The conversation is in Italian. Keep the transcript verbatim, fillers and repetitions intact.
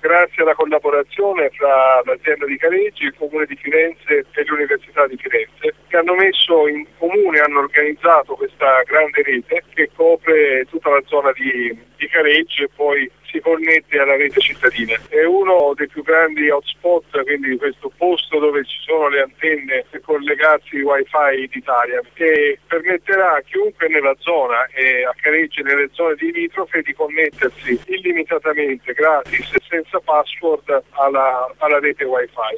grazie alla collaborazione fra l'azienda di Careggi, il Comune di Firenze e l'Università di Firenze, che hanno messo in comune, hanno organizzato questa grande rete che copre tutta la zona di, di Careggi e poi si connette alla rete cittadina. È uno dei più grandi hotspot, quindi questo posto dove ci sono le antenne per collegarsi wifi d'Italia, che permetterà a chiunque nella zona e a Careggi e nelle zone limitrofe di connettersi illimitatamente, gratis e senza password alla, alla rete wifi.